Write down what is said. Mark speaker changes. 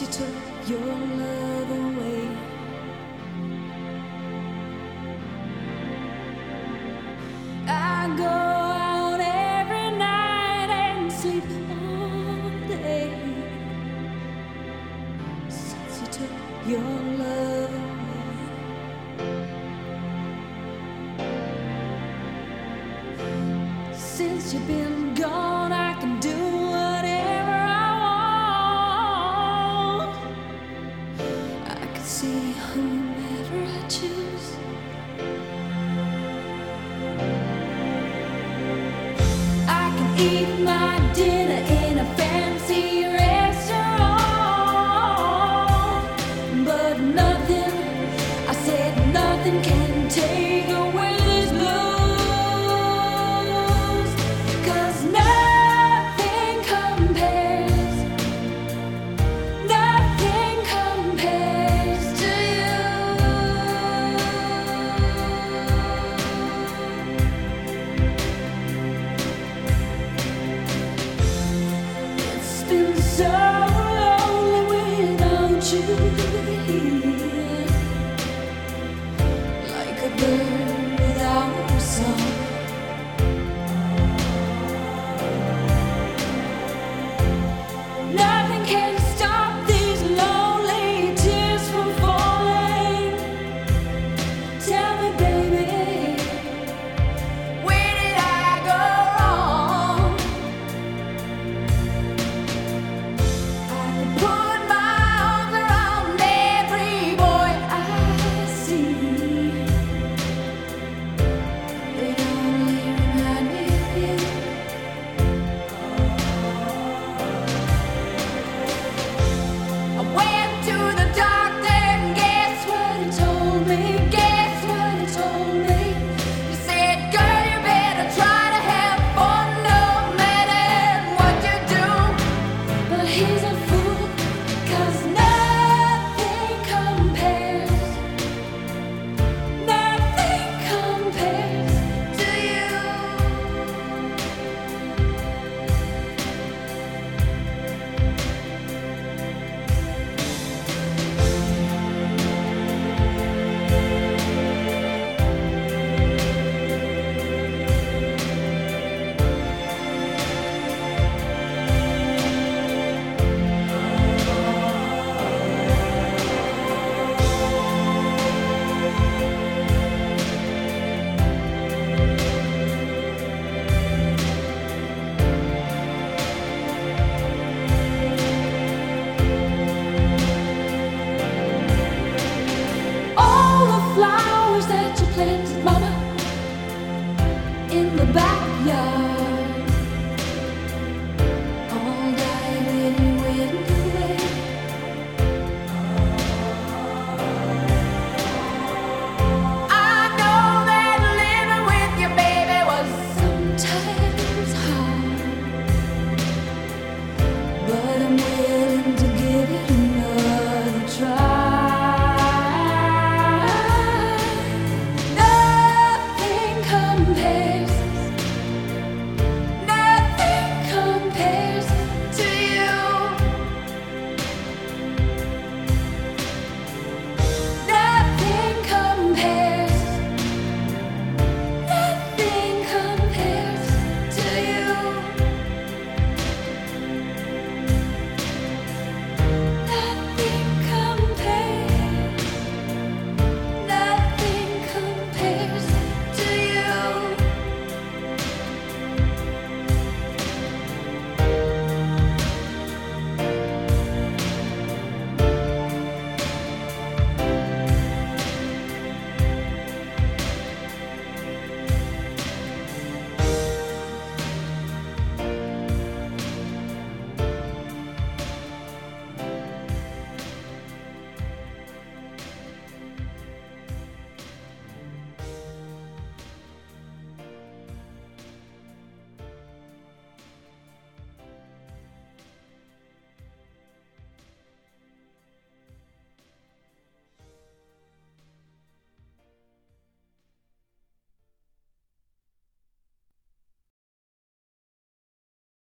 Speaker 1: took your love away. I go out every night and sleep all day since you took your love away. Since you've been gone, I can do whatever I want. I can see whomever I choose. I can eat my dinner in a fancy restaurant, but nothing, I said nothing can take away these blues, 'cause nothing compares to you. It's been so